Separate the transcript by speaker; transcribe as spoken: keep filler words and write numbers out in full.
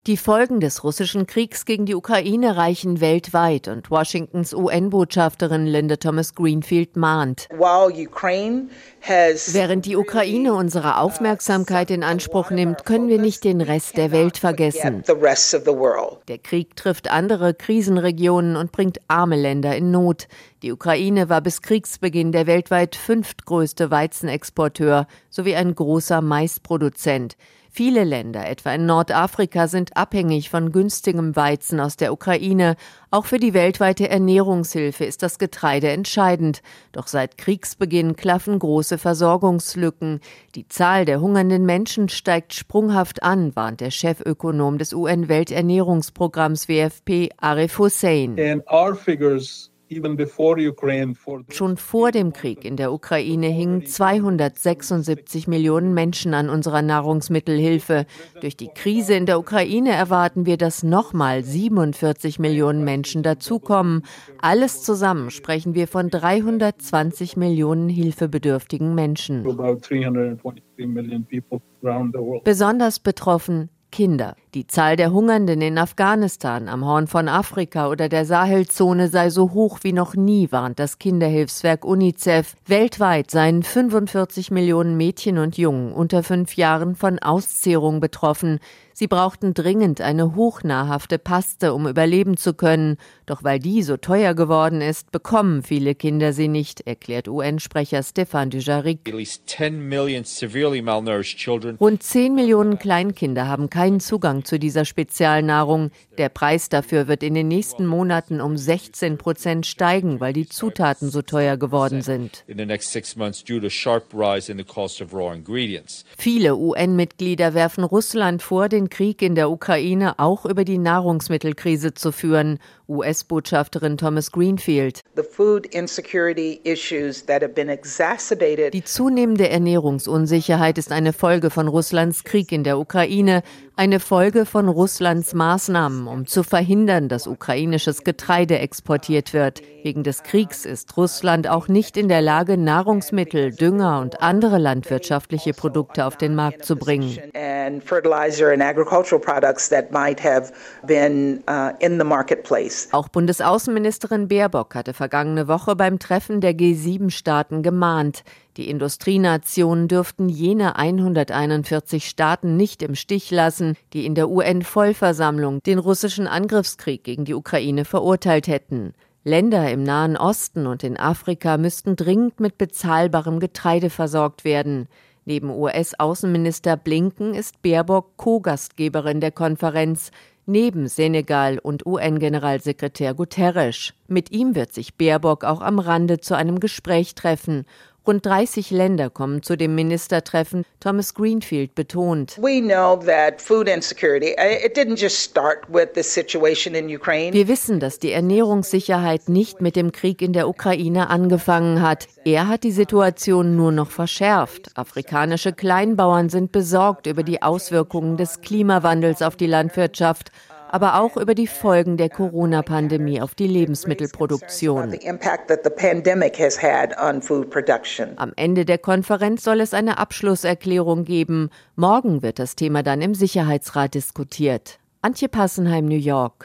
Speaker 1: Die Folgen des russischen Kriegs gegen die Ukraine reichen weltweit und Washingtons U N-Botschafterin Linda Thomas-Greenfield mahnt. Während die Ukraine unsere Aufmerksamkeit in Anspruch nimmt, können wir nicht den Rest der Welt vergessen. Der Krieg trifft andere Krisenregionen und bringt arme Länder in Not. Die Ukraine war bis Kriegsbeginn der weltweit fünftgrößte Weizenexporteur sowie ein großer Maisproduzent. Viele Länder, etwa in Nordafrika, sind abhängig von günstigem Weizen aus der Ukraine. Auch für die weltweite Ernährungshilfe ist das Getreide entscheidend. Doch seit Kriegsbeginn klaffen große Versorgungslücken. Die Zahl der hungernden Menschen steigt sprunghaft an, warnt der Chefökonom des U N-Welternährungsprogramms W F P, Arif Hussein. Schon vor dem Krieg in der Ukraine hingen zweihundertsechsundsiebzig Millionen Menschen an unserer Nahrungsmittelhilfe. Durch die Krise in der Ukraine erwarten wir, dass nochmal siebenundvierzig Millionen Menschen dazukommen. Alles zusammen sprechen wir von dreihundertzwanzig Millionen hilfebedürftigen Menschen. Besonders betroffen Kinder. Die Zahl der Hungernden in Afghanistan, am Horn von Afrika oder der Sahelzone sei so hoch wie noch nie, warnt das Kinderhilfswerk UNICEF. Weltweit seien fünfundvierzig Millionen Mädchen und Jungen unter fünf Jahren von Auszehrung betroffen. Sie brauchten dringend eine hochnahrhafte Paste, um überleben zu können. Doch weil die so teuer geworden ist, bekommen viele Kinder sie nicht, erklärt U N-Sprecher Stéphane Dujarric. Rund zehn Millionen Kleinkinder haben keinen Zugang zu dieser Spezialnahrung. Der Preis dafür wird in den nächsten Monaten um sechzehn Prozent steigen, weil die Zutaten so teuer geworden sind. Viele U N-Mitglieder werfen Russland vor, den Krieg in der Ukraine auch über die Nahrungsmittelkrise zu führen. U S-Botschafterin Thomas-Greenfield. Die zunehmende Ernährungsunsicherheit ist eine Folge von Russlands Krieg in der Ukraine, eine Folge von Russlands Maßnahmen, um zu verhindern, dass ukrainisches Getreide exportiert wird. Wegen des Kriegs ist Russland auch nicht in der Lage, Nahrungsmittel, Dünger und andere landwirtschaftliche Produkte auf den Markt zu bringen. Auch Bundesaußenministerin Baerbock hatte vergangene Woche beim Treffen der G sieben Staaten gemahnt. Die Industrienationen dürften jene hunderteinundvierzig Staaten nicht im Stich lassen, die in der U N-Vollversammlung den russischen Angriffskrieg gegen die Ukraine verurteilt hätten. Länder im Nahen Osten und in Afrika müssten dringend mit bezahlbarem Getreide versorgt werden. Neben U S-Außenminister Blinken ist Baerbock Co-Gastgeberin der Konferenz, neben Senegal und U N-Generalsekretär Guterres. Mit ihm wird sich Baerbock auch am Rande zu einem Gespräch treffen. Rund dreißig Länder kommen zu dem Ministertreffen, Thomas-Greenfield betont. Wir wissen, dass die Ernährungssicherheit nicht mit dem Krieg in der Ukraine angefangen hat. Er hat die Situation nur noch verschärft. Afrikanische Kleinbauern sind besorgt über die Auswirkungen des Klimawandels auf die Landwirtschaft, aber auch über die Folgen der Corona-Pandemie auf die Lebensmittelproduktion. Am Ende der Konferenz soll es eine Abschlusserklärung geben. Morgen wird das Thema dann im Sicherheitsrat diskutiert. Antje Passenheim, New York.